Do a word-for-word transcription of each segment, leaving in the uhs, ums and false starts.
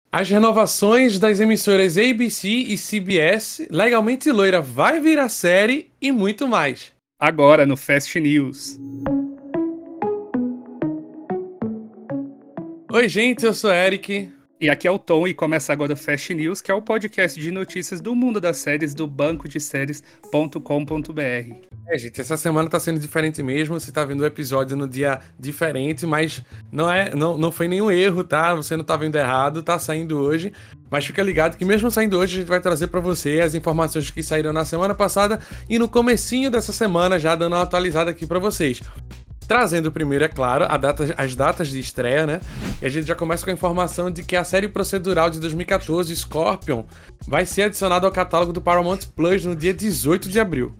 As renovações das emissoras A B C e C B S, Legalmente Loira vai virar série e muito mais. Agora no Fast News. Oi, gente, eu sou Eric. E aqui é o Tom e começa agora o Fast News, que é o podcast de notícias do mundo das séries do banco de séries ponto com ponto b r. É, gente, essa semana tá sendo diferente mesmo, você tá vendo o episódio no dia diferente, mas não, é, não, não foi nenhum erro, tá? Você não tá vendo errado, tá saindo hoje. Mas fica ligado que mesmo saindo hoje, a gente vai trazer pra você as informações que saíram na semana passada e no comecinho dessa semana, já dando uma atualizada aqui pra vocês. Trazendo primeiro, é claro, a data, as datas de estreia, né? E a gente já começa com a informação de que a série procedural de dois mil e catorze, Scorpion, vai ser adicionada ao catálogo do Paramount Plus no dia dezoito de abril.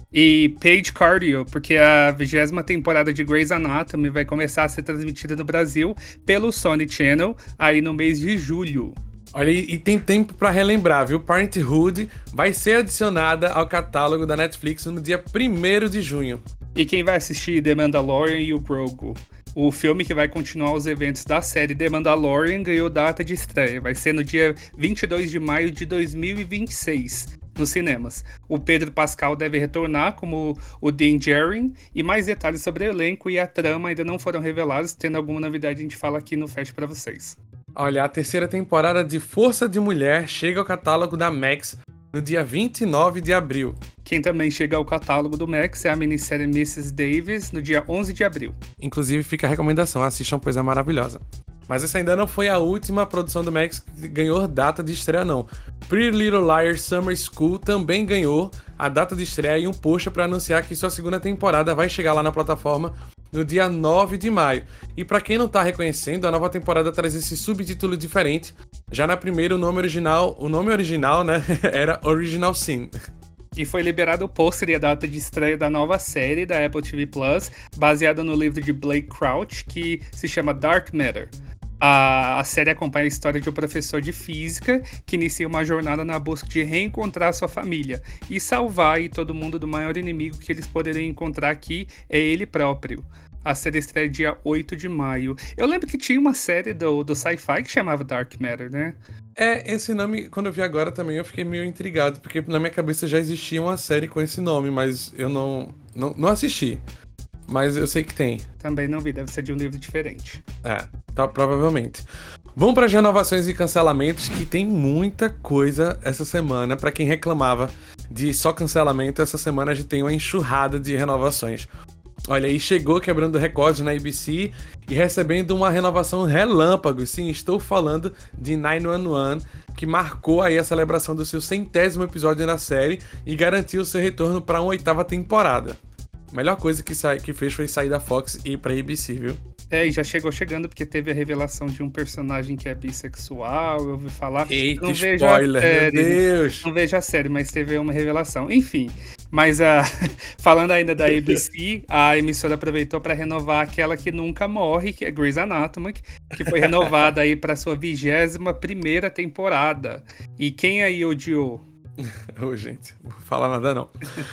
E Paige Cardio, porque a vigésima temporada de Grey's Anatomy vai começar a ser transmitida no Brasil pelo Sony Channel aí no mês de julho. Olha, e tem tempo pra relembrar, viu? Parenthood vai ser adicionada ao catálogo da Netflix no dia primeiro de junho. E quem vai assistir The Mandalorian e o Grogu? O filme que vai continuar os eventos da série The Mandalorian ganhou data de estreia. Vai ser no dia vinte e dois de maio de dois mil e vinte e seis, nos cinemas. O Pedro Pascal deve retornar como o Din Djarin, e mais detalhes sobre o elenco e a trama ainda não foram revelados. Tendo alguma novidade, a gente fala aqui no Fast pra vocês. Olha, a terceira temporada de Força de Mulher chega ao catálogo da Max no dia vinte e nove de abril. Quem também chega ao catálogo do Max é a minissérie missus Davis, no dia onze de abril. Inclusive, fica a recomendação, assistam, pois é maravilhosa. Mas essa ainda não foi a última produção do Max que ganhou data de estreia, não. Pretty Little Liars Summer School também ganhou a data de estreia e um post para anunciar que sua segunda temporada vai chegar lá na plataforma no dia nove de maio. E para quem não tá reconhecendo, a nova temporada traz esse subtítulo diferente. Já na primeira, o nome original, o nome original, né, era Original Sin. E foi liberado o pôster e a data de estreia da nova série da Apple T V Plus, baseada no livro de Blake Crouch, que se chama Dark Matter. A, a série acompanha a história de um professor de física que inicia uma jornada na busca de reencontrar sua família e salvar aí todo mundo do maior inimigo que eles poderiam encontrar aqui, é ele próprio. A série estreia dia oito de maio. Eu lembro que tinha uma série do, do Sci-Fi que chamava Dark Matter, né? É, esse nome, quando eu vi agora também, eu fiquei meio intrigado, porque na minha cabeça já existia uma série com esse nome, mas eu não, não, não assisti. Mas eu sei que tem. Também não vi, deve ser de um livro diferente. É, tá, provavelmente. Vamos para as renovações e cancelamentos, que tem muita coisa essa semana. Para quem reclamava de só cancelamento, essa semana a gente tem uma enxurrada de renovações. Olha, aí chegou quebrando recordes na A B C e recebendo uma renovação relâmpago. Sim, estou falando de nove um um, que marcou aí a celebração do seu centésimo episódio na série e garantiu seu retorno para uma oitava temporada. A melhor coisa que, sa- que fez foi sair da Fox e ir pra A B C, viu? É, e já chegou chegando porque teve a revelação de um personagem que é bissexual, eu ouvi falar. Eita, não vejo spoiler, a série, meu Deus! Não vejo a série, mas teve uma revelação. Enfim, mas uh, falando ainda da A B C, a emissora aproveitou para renovar aquela que nunca morre, que é Grey's Anatomy, que foi renovada aí para sua vigésima primeira temporada. E quem aí odiou? Ô, oh, gente, não vou falar nada não.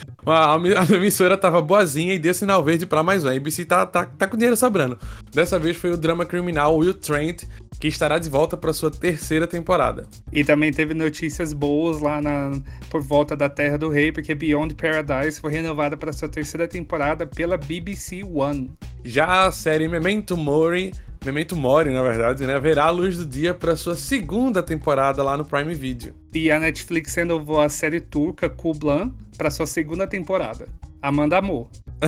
A, a emissora tava boazinha e deu sinal verde pra mais um. A A B C tá, tá, tá com dinheiro sobrando. Dessa vez foi o drama criminal Will Trent, que estará de volta para sua terceira temporada. E também teve notícias boas lá na, por volta da Terra do Rei, porque Beyond Paradise foi renovada para sua terceira temporada pela B B C One. Já a série Memento Mori, Memento Mori, na verdade, né, verá a luz do dia para sua segunda temporada lá no Prime Video. E a Netflix renovou a série turca Kublan para sua segunda temporada. Amanda amou.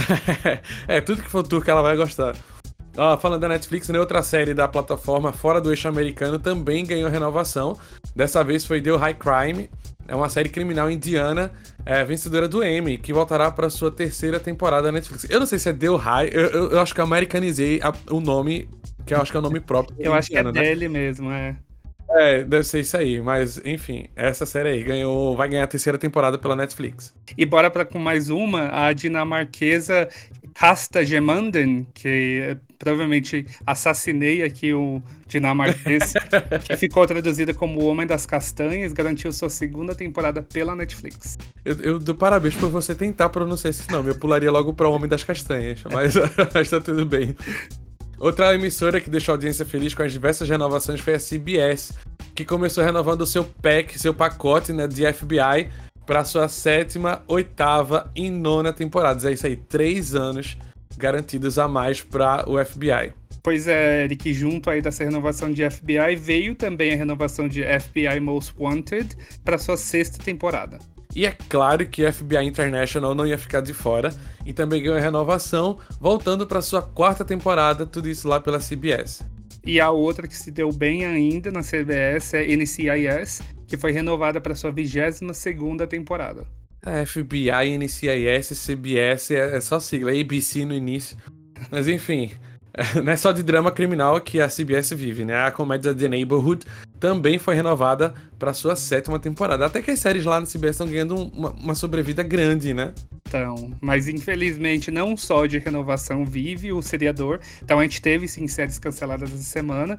É, tudo que for turco ela vai gostar. Ó, falando da Netflix, né, outra série da plataforma fora do eixo americano também ganhou renovação. Dessa vez foi The High Crime. É uma série criminal indiana, é, vencedora do Emmy, que voltará para sua terceira temporada da Netflix. Eu não sei se é The High, eu, eu, eu acho que eu americanizei a, o nome, que eu acho que é o nome próprio. Eu acho indiano, que é né? dele mesmo, é. É, deve ser isso aí, mas enfim, essa série aí ganhou, vai ganhar a terceira temporada pela Netflix. E bora para com mais uma, a dinamarquesa Casta Gemanden, que provavelmente assassinei aqui o dinamarquês, que ficou traduzida como O Homem das Castanhas, garantiu sua segunda temporada pela Netflix. Eu, eu dou parabéns por você tentar pronunciar esse nome, eu pularia logo para O Homem das Castanhas, mas, mas tá tudo bem. Outra emissora que deixou a audiência feliz com as diversas renovações foi a C B S, que começou renovando o seu pack, seu pacote, né, de F B I para sua sétima, oitava e nona temporadas. É isso aí, três anos garantidos a mais para o F B I. Pois é, Eric, junto aí dessa renovação de F B I, veio também a renovação de F B I Most Wanted para sua sexta temporada. E é claro que F B I International não ia ficar de fora, e também ganhou a renovação, voltando para sua quarta temporada, tudo isso lá pela C B S. E a outra que se deu bem ainda na C B S é N C I S, que foi renovada para sua vigésima segunda temporada. A F B I, N C I S, C B S, é só sigla, A B C no início. Mas enfim, não é só de drama criminal que a C B S vive, né? A comédia The Neighborhood também foi renovada para sua sétima temporada. Até que as séries lá no C B S estão ganhando uma, uma sobrevida grande, né? Então, mas infelizmente não só de renovação vive o seriador. Então a gente teve sim séries canceladas essa semana.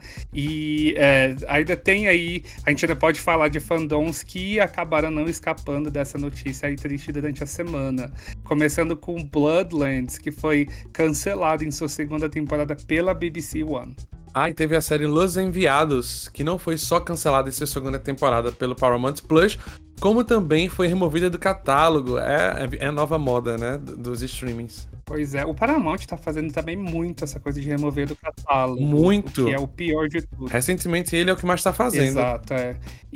E é, ainda tem aí, a gente ainda pode falar de fandoms que acabaram não escapando dessa notícia aí triste durante a semana. Começando com Bloodlands, que foi cancelado em sua segunda temporada pela B B C One. Ah, e teve a série Los Enviados, que não foi só cancelada em sua segunda temporada pelo Paramount Plus, como também foi removida do catálogo. É, é a nova moda, né, dos streamings. Pois é, o Paramount tá fazendo também muito essa coisa de remover do catálogo. Muito. Que é o pior de tudo. Recentemente ele é o que mais tá fazendo. Exato, é.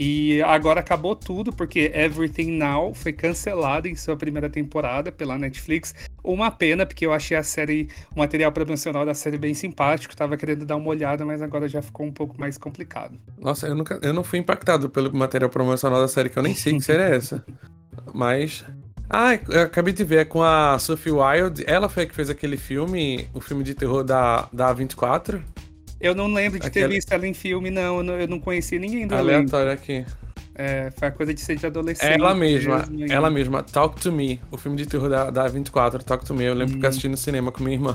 E agora acabou tudo, porque Everything Now foi cancelado em sua primeira temporada pela Netflix. Uma pena, porque eu achei a série, o material promocional da série bem simpático, tava querendo dar uma olhada, mas agora já ficou um pouco mais complicado. Nossa, eu, nunca, eu não fui impactado pelo material promocional da série, que eu nem sei que série é essa. Mas... Ah, eu acabei de ver, é com a Sophie Wilde. Ela foi a que fez aquele filme, o filme de terror da, da A vinte e quatro. Eu não lembro de Aquela... ter visto ela em filme, não. Eu não, eu não conheci ninguém do elenco. Aleatório aqui. É, foi a coisa de ser de adolescente. É ela mesma, mesmo, ela mesma. Talk to Me, o filme de terror da, da A vinte e quatro, Talk to Me. Eu lembro hum. que eu assisti no cinema com minha irmã.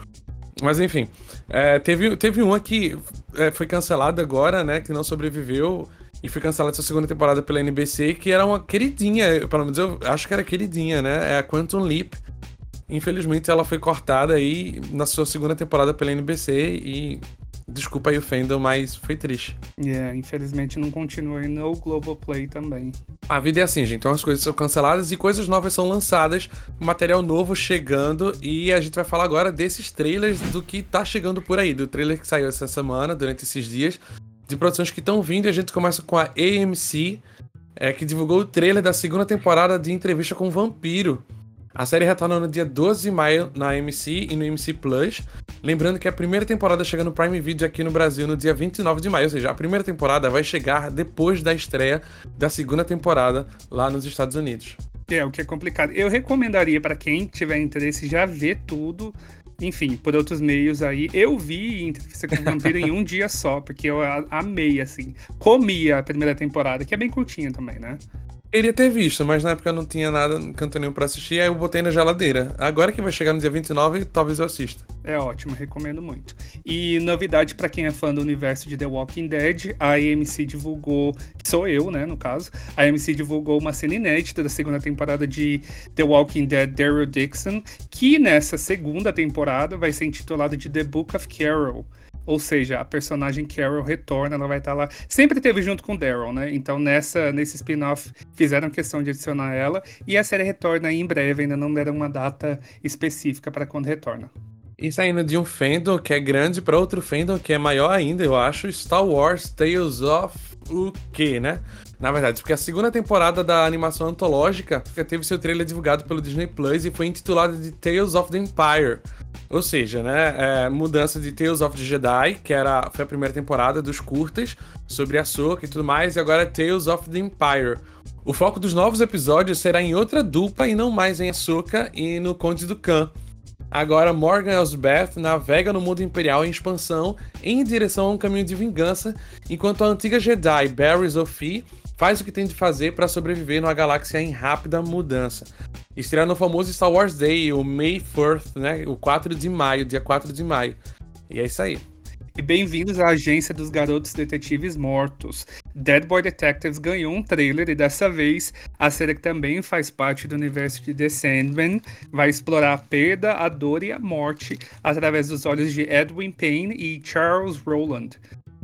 Mas enfim, é, teve, teve uma que é, foi cancelada agora, né, que não sobreviveu. E foi cancelada sua segunda temporada pela N B C, que era uma queridinha, pelo menos eu acho que era queridinha, né? É a Quantum Leap. Infelizmente ela foi cortada aí na sua segunda temporada pela N B C e desculpa aí o fandom, mas foi triste. É, yeah, infelizmente não continua aí no Globoplay também. A vida é assim, gente, então as coisas são canceladas e coisas novas são lançadas, material novo chegando, e a gente vai falar agora desses trailers do que tá chegando por aí, do trailer que saiu essa semana, durante esses dias, de produções que estão vindo, e a gente começa com a A M C, é, que divulgou o trailer da segunda temporada de Entrevista com o Vampiro. A série retorna no dia doze de maio na A M C e no A M C Plus. Lembrando que a primeira temporada chega no Prime Video aqui no Brasil no dia vinte e nove de maio, ou seja, a primeira temporada vai chegar depois da estreia da segunda temporada lá nos Estados Unidos. É, o que é complicado. Eu recomendaria para quem tiver interesse já ver tudo, enfim, por outros meios aí. Eu vi Entrevista com o Vampiro em um dia só, porque eu amei, assim. Comi a primeira temporada, que é bem curtinha também, né? Queria ter visto, mas na época eu não tinha nada, canto nenhum pra assistir, aí eu botei na geladeira. Agora que vai chegar no dia vinte e nove, talvez eu assista. É ótimo, recomendo muito. E novidade pra quem é fã do universo de The Walking Dead, a A M C divulgou, que sou eu, né, no caso, a A M C divulgou uma cena inédita da segunda temporada de The Walking Dead, Daryl Dixon, que nessa segunda temporada vai ser intitulada de The Book of Carol. Ou seja, a personagem Carol retorna, ela vai estar lá. Sempre teve junto com Daryl, né? Então nessa, nesse spin-off fizeram questão de adicionar ela. E a série retorna em breve, ainda não deram uma data específica para quando retorna. E saindo de um fandom que é grande para outro fandom que é maior ainda, eu acho, Star Wars Tales of o quê, né? Na verdade, porque a segunda temporada da animação antológica teve seu trailer divulgado pelo Disney Plus e foi intitulada de Tales of the Empire. Ou seja, né, é, mudança de Tales of the Jedi, que era, foi a primeira temporada dos curtas, sobre Ahsoka e tudo mais, e agora é Tales of the Empire. O foco dos novos episódios será em outra dupla e não mais em Ahsoka e no Conde do Khan. Agora, Morgan Elsbeth navega no mundo imperial em expansão em direção a um caminho de vingança, enquanto a antiga Jedi Barriss Offee faz o que tem de fazer para sobreviver numa galáxia em rápida mudança. Estreia no famoso Star Wars Day, o May fourth, né? O quatro de maio, dia quatro de maio. E é isso aí. E bem-vindos à Agência dos Garotos Detetives Mortos. Dead Boy Detectives ganhou um trailer e dessa vez a série que também faz parte do universo de The Sandman vai explorar a perda, a dor e a morte através dos olhos de Edwin Payne e Charles Rowland,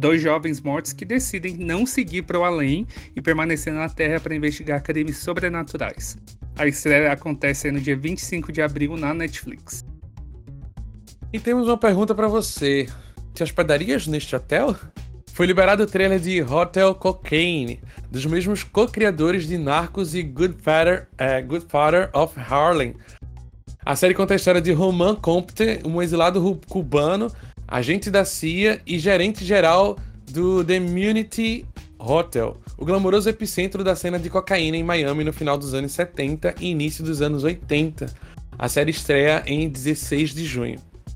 dois jovens mortos que decidem não seguir para o além e permanecer na Terra para investigar crimes sobrenaturais. A estreia acontece no dia vinte e cinco de abril na Netflix. E temos uma pergunta para você. Te hospedarias neste hotel? Foi liberado o trailer de Hotel Cocaine, dos mesmos co-criadores de Narcos e Good Father, uh, Good Father of Harlem. A série conta a história de Roman Compte, um exilado cubano, agente da C I A e gerente geral do The Immunity Hotel, o glamouroso epicentro da cena de cocaína em Miami no final dos anos setenta e início dos anos oitenta. A série estreia em dezesseis de junho.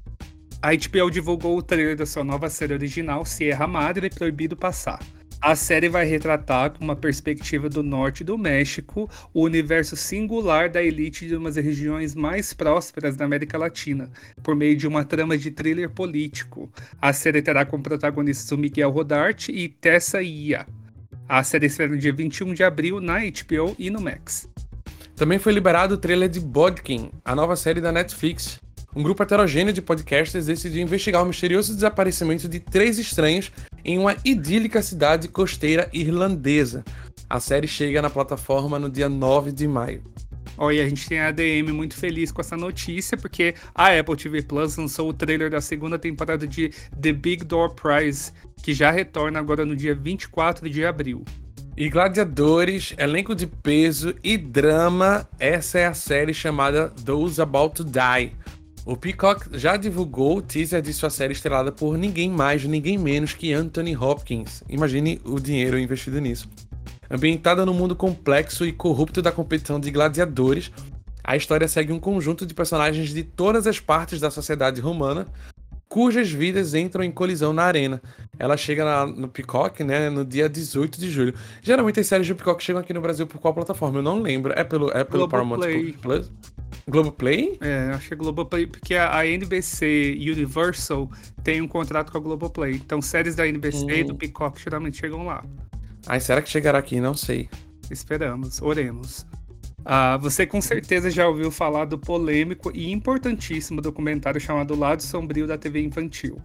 A H B O divulgou o trailer da sua nova série original, Sierra Madre Proibido Passar. A série vai retratar, com uma perspectiva do norte do México, o universo singular da elite de uma das regiões mais prósperas da América Latina, por meio de uma trama de thriller político. A série terá como protagonistas o Miguel Rodarte e Tessa Ia. A série estreia no dia vinte e um de abril na H B O e no Max. Também foi liberado o trailer de Bodkin, a nova série da Netflix. Um grupo heterogêneo de podcasters decidiu investigar o misterioso desaparecimento de três estranhos em uma idílica cidade costeira irlandesa. A série chega na plataforma no dia nove de maio. Olha, a gente tem a A D M muito feliz com essa notícia, porque a Apple T V Plus lançou o trailer da segunda temporada de The Big Door Prize, que já retorna agora no dia vinte e quatro de abril. E gladiadores, elenco de peso e drama, essa é a série chamada Those About to Die. O Peacock já divulgou o teaser de sua série estrelada por ninguém mais, ninguém menos que Anthony Hopkins. Imagine o dinheiro investido nisso. Ambientada no mundo complexo e corrupto da competição de gladiadores, a história segue um conjunto de personagens de todas as partes da sociedade romana, cujas vidas entram em colisão na arena. Ela chega na, no Peacock, né, no dia dezoito de julho. Geralmente as séries do Peacock chegam aqui no Brasil por qual plataforma? Eu não lembro. É pelo, é pelo Paramount Plus? Globoplay? É, acho que é Globoplay, porque a N B C Universal tem um contrato com a Globoplay. Então séries da N B C hum. e do Peacock geralmente chegam lá. Ai, será que chegará aqui? Não sei. Esperamos, oremos. Ah, você com certeza já ouviu falar do polêmico e importantíssimo documentário chamado Lado Sombrio da T V Infantil.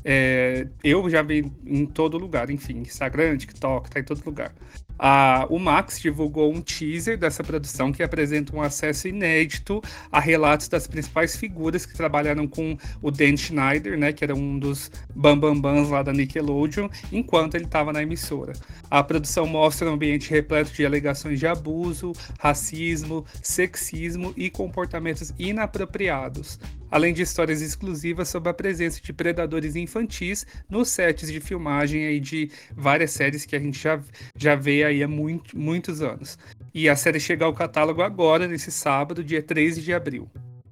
É, eu já vi em todo lugar, enfim, Instagram, TikTok, tá em todo lugar. Ah, o Max divulgou um teaser dessa produção que apresenta um acesso inédito a relatos das principais figuras que trabalharam com o Dan Schneider, né, que era um dos bambambãs lá da Nickelodeon, enquanto ele estava na emissora. A produção mostra um ambiente repleto de alegações de abuso, racismo, sexismo e comportamentos inapropriados, além de histórias exclusivas sobre a presença de predadores infantis nos sets de filmagem aí de várias séries que a gente já, já vê aí há muito, muitos anos. E a série chega ao catálogo agora, nesse sábado, dia treze de abril.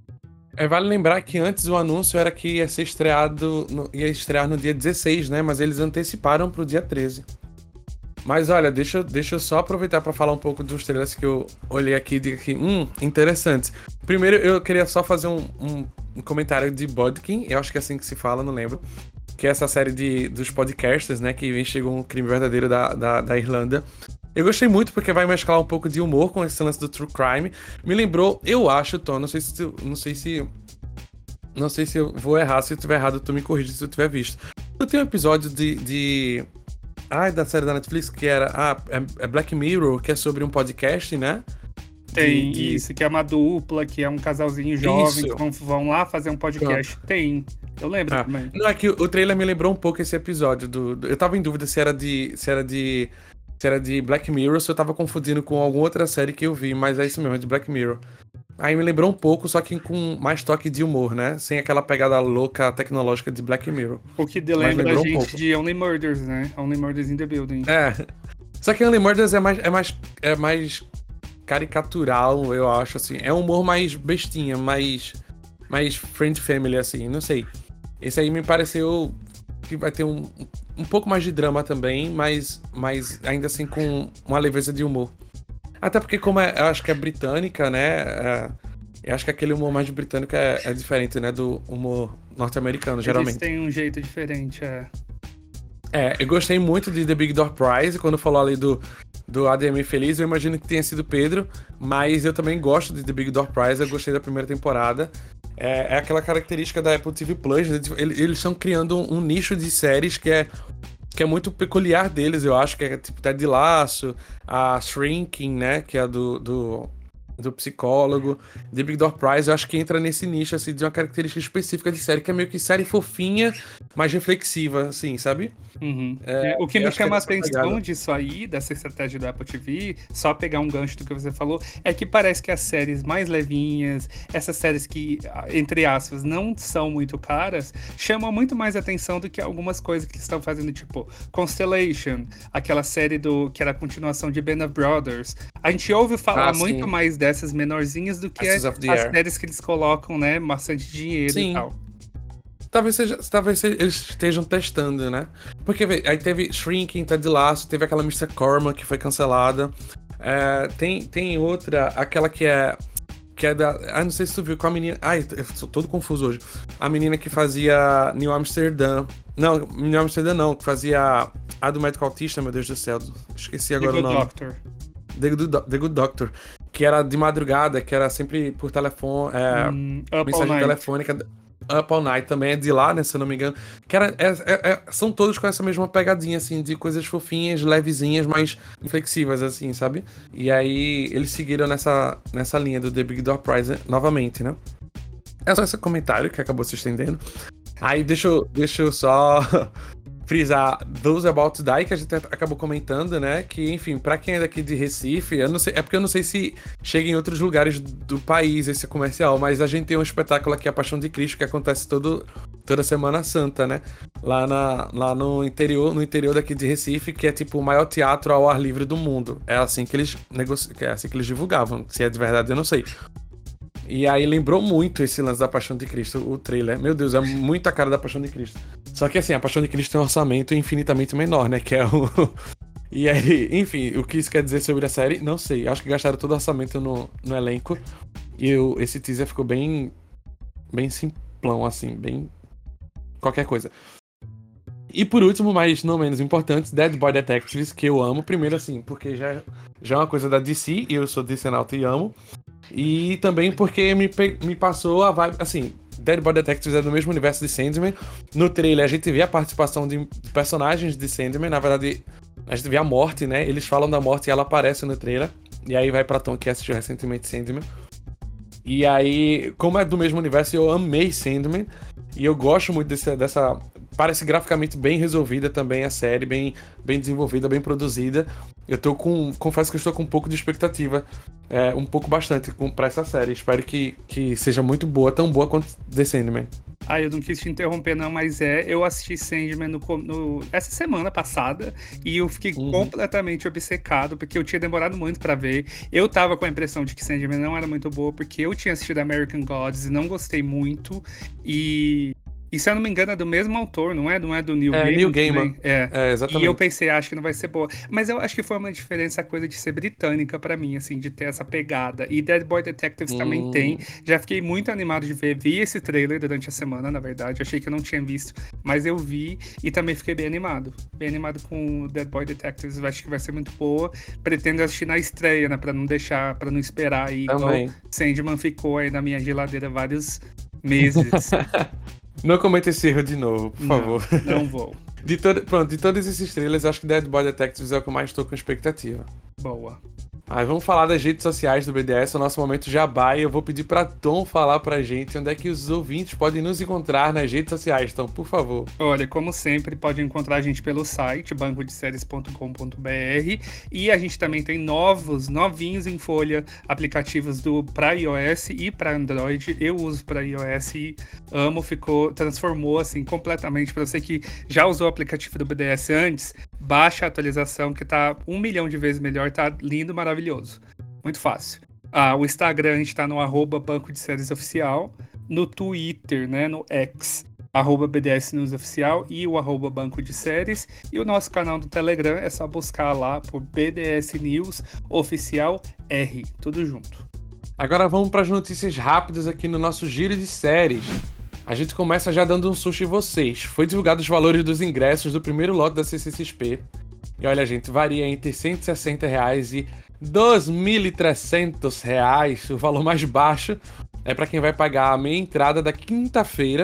É, vale lembrar que antes o anúncio era que ia ser estreado, no, ia estrear no dia dezesseis, né? Mas eles anteciparam para o dia treze. Mas olha, deixa, deixa eu só aproveitar para falar um pouco dos trailers que eu olhei aqui e digo que, hum, interessantes. Primeiro, eu queria só fazer um, um, um comentário de Bodkin, eu acho que é assim que se fala, não lembro. Que é essa série de, dos podcasters, né, que investigam um crime verdadeiro da, da, da Irlanda. Eu gostei muito porque vai mesclar um pouco de humor com esse lance do true crime. Me lembrou, eu acho, Tom, não sei se... Não sei se não sei se eu vou errar, se eu tiver errado, tu me corrige se eu tiver visto. Eu tenho um episódio de... de... Ah, da série da Netflix, que era ah, é Black Mirror, que é sobre um podcast, né? Tem de, isso, que é uma dupla, que é um casalzinho jovem, isso. que vão, vão lá fazer um podcast. Pronto. Tem, eu lembro ah, também. Não, é que o, o trailer me lembrou um pouco esse episódio. Do, do, eu tava em dúvida se era de se era de, se era de Black Mirror, se eu tava confundindo com alguma outra série que eu vi, mas é isso mesmo, é de Black Mirror. Aí me lembrou um pouco, só que com mais toque de humor, né? Sem aquela pegada louca tecnológica de Black Mirror. O que lembra a gente um de Only Murders, né? Only Murders in the Building. É. Só que Only Murders é mais, é mais, é mais caricatural, eu acho, assim. É um humor mais bestinha, mais, mais friend family, assim, não sei. Esse aí me pareceu que vai ter um, um pouco mais de drama também, mas, mas ainda assim com uma leveza de humor. Até porque, como é, eu acho que é britânica, né? É, eu acho que aquele humor mais britânico é, é diferente, né? Do humor norte-americano, geralmente. Eles têm um jeito diferente, é. É, eu gostei muito de The Big Door Prize. Quando falou ali do, do A D M Feliz, eu imagino que tenha sido Pedro. Mas eu também gosto de The Big Door Prize. Eu gostei da primeira temporada. É, é aquela característica da Apple T V Plus. Eles estão criando um, um nicho de séries que é que é muito peculiar deles, eu acho, que é tipo Ted Lasso, a Shrinking, né, que é do, do, do psicólogo, The Big Door Prize, eu acho que entra nesse nicho, assim, de uma característica específica de série, que é meio que série fofinha, mas reflexiva, assim, sabe? Uhum. É, o que eu me acho que é chama a dessa atenção pegada. disso aí, dessa estratégia do Apple T V, só pegar um gancho do que você falou, é que parece que as séries mais levinhas, essas séries que, entre aspas, não são muito caras, chamam muito mais atenção do que algumas coisas que estão fazendo, tipo Constellation, aquela série do que era a continuação de Band of Brothers. A gente ouve falar Ah, muito sim. mais dessas menorzinhas do que Ashes of the as Air. séries que eles colocam, né, bastante dinheiro e Sim. tal. Talvez, seja, talvez seja- eles estejam testando, né? Porque vê, aí teve Shrinking, Ted Lasso, teve aquela mister Corma que foi cancelada. É, tem, tem outra, aquela que é. Que é da. Ah, não sei se tu viu com a menina. Ai, eu sou todo confuso hoje. A menina que fazia New Amsterdã. Não, New Amsterdã não, que fazia a do médico autista, meu Deus do céu. Esqueci agora The o Good nome. Doctor. The Good, Do- The Good Doctor. Que era de madrugada, que era sempre por telefone. É, Hum, Up All mensagem Night. telefônica. Up All Night também é de lá, né? Se eu não me engano. Que era, é- é- é- são todos com essa mesma pegadinha, assim, de coisas fofinhas, levezinhas, mas flexíveis, assim, sabe? E aí eles seguiram nessa, nessa linha do The Big Door Prize novamente, né? É só esse comentário que acabou se estendendo. Aí deixa eu, deixa eu só frisar Those About to Die, que a gente acabou comentando, né? Que, enfim, pra quem é daqui de Recife, eu não sei, é porque eu não sei se chega em outros lugares do país esse comercial, mas a gente tem um espetáculo aqui, A Paixão de Cristo, que acontece todo, toda Semana Santa, né? Lá, na, lá no interior, no interior daqui de Recife, que é tipo o maior teatro ao ar livre do mundo. É assim que eles negoci... é assim que eles divulgavam. Se é de verdade, eu não sei. E aí lembrou muito esse lance da Paixão de Cristo, o trailer. Meu Deus, é muito a cara da Paixão de Cristo. Só que assim, a Paixão de Cristo tem um orçamento infinitamente menor, né? Que é o... E aí, enfim, o que isso quer dizer sobre a série? Não sei. Acho que gastaram todo o orçamento no, no elenco. E o, esse teaser ficou bem... Bem simplão, assim, bem... Qualquer coisa. E por último, mas não menos importante, Dead Boy Detectives, que eu amo. Primeiro, assim, porque já, já é uma coisa da D C, e eu sou DCnauta e amo. E também porque me, pe- me passou a vibe, assim, Dead Boy Detectives é do mesmo universo de Sandman. No trailer a gente vê a participação de personagens de Sandman, na verdade a gente vê a morte, né? Eles falam da morte e ela aparece no trailer. E aí vai pra Tom, que assistiu recentemente Sandman. E aí, como é do mesmo universo, eu amei Sandman. E eu gosto muito desse, dessa... Parece graficamente bem resolvida também a série, bem, bem desenvolvida, bem produzida. Eu tô com... Confesso que eu estou com um pouco de expectativa. É, um pouco bastante com, pra essa série. Espero que, que seja muito boa, tão boa quanto The Sandman. Ah, eu não quis te interromper, não, mas é, eu assisti Sandman no, no, essa semana passada e eu fiquei Uhum. completamente obcecado, porque eu tinha demorado muito pra ver. Eu tava com a impressão de que Sandman não era muito boa, porque eu tinha assistido American Gods e não gostei muito. E, e se eu não me engano, é do mesmo autor, não é? Não é do Neil É, Gaiman? Neil Gaiman. também? É. É, exatamente. E eu pensei, acho que não vai ser boa. Mas eu acho que foi uma diferença a coisa de ser britânica pra mim, assim, de ter essa pegada. E Dead Boy Detectives Hum. também tem. Já fiquei muito animado de ver. Vi esse trailer durante a semana, na verdade. Achei que eu não tinha visto, mas eu vi e também fiquei bem animado. Bem animado com Dead Boy Detectives. Acho que vai ser muito boa. Pretendo assistir na estreia, né? Pra não deixar, pra não esperar aí. Também. Igual Sandman ficou aí na minha geladeira vários meses. Não cometa esse erro de novo, por Não, favor. não vou. De todo, pronto, de todos esses trailers, acho que Dead Boy Detectives é o que eu mais tô com expectativa. Boa. Aí vamos falar das redes sociais do B D S, o nosso momento jabá, e eu vou pedir pra Tom falar pra gente onde é que os ouvintes podem nos encontrar nas redes sociais, Tom, por favor. Olha, como sempre, pode encontrar a gente pelo site banco de séries ponto com ponto b r e a gente também tem novos, novinhos em folha, aplicativos do para iOS e para Android. Eu uso para iOS e amo, ficou, transformou assim completamente. Para você que já usou o aplicativo do B D S antes, baixa a atualização que tá um milhão de vezes melhor, tá lindo, maravilhoso. Muito fácil. Ah, o Instagram a gente tá no arroba Banco de Séries Oficial, no Twitter, né, no X, arroba B D S News Oficial e o arroba Banco de Séries. E o nosso canal do Telegram é só buscar lá por B D S News Oficial R, tudo junto. Agora vamos para as notícias rápidas aqui no nosso giro de séries. A gente começa já dando um susto em vocês. Foi divulgado os valores dos ingressos do primeiro lote da C C X P. E olha, gente, varia entre cento e sessenta reais e dois mil e trezentos reais. O valor mais baixo é para quem vai pagar a meia entrada da quinta-feira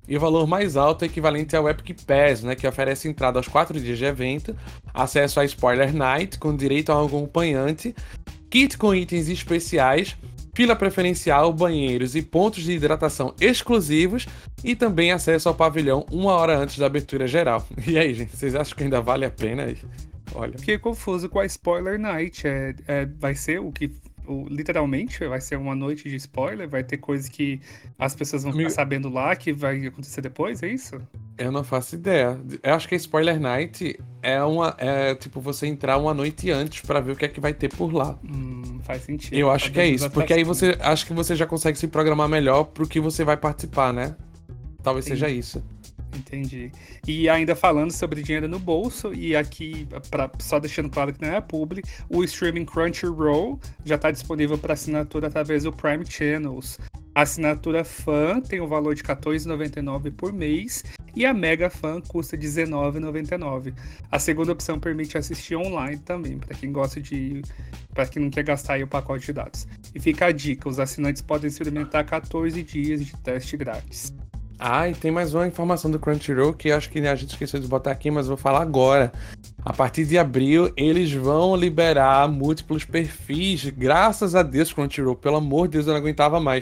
E o valor mais alto é equivalente ao Epic Pass, né, que oferece entrada aos quatro dias de evento, acesso a Spoiler Night com direito a um acompanhante, kit com itens especiais, fila preferencial, banheiros e pontos de hidratação exclusivos e também acesso ao pavilhão uma hora antes da abertura geral. E aí, gente, vocês acham que ainda vale a pena? Olha. Fiquei confuso com a Spoiler Night. É, é, vai ser o que... O, literalmente, vai ser uma noite de spoiler? Vai ter coisas que as pessoas vão ficar Amigo, sabendo lá que vai acontecer depois? É isso? eu não faço ideia. Eu acho que a Spoiler Night é uma. É tipo você entrar uma noite antes pra ver o que é que vai ter por lá. Hum, faz sentido. Eu acho que é Talvez isso, porque aí você acho que você já consegue se programar melhor pro que você vai participar, né? Talvez Entendi. seja isso. Entendi. E ainda falando sobre dinheiro no bolso, e aqui, pra, só deixando claro que não é publi, o streaming Crunchyroll já está disponível para assinatura através do Prime Channels. A assinatura Fan tem o valor de quatorze reais e noventa e nove centavos por mês e a Mega Fan custa dezenove reais e noventa e nove centavos. A segunda opção permite assistir online também, para quem gosta de... para quem não quer gastar aí o pacote de dados. E fica a dica, os assinantes podem experimentar quatorze dias de teste grátis. Ah, e tem mais uma informação do Crunchyroll que eu acho que a gente esqueceu de botar aqui, mas eu vou falar agora. A partir de abril, eles vão liberar múltiplos perfis. Graças a Deus, Crunchyroll. Pelo amor de Deus, eu não aguentava mais.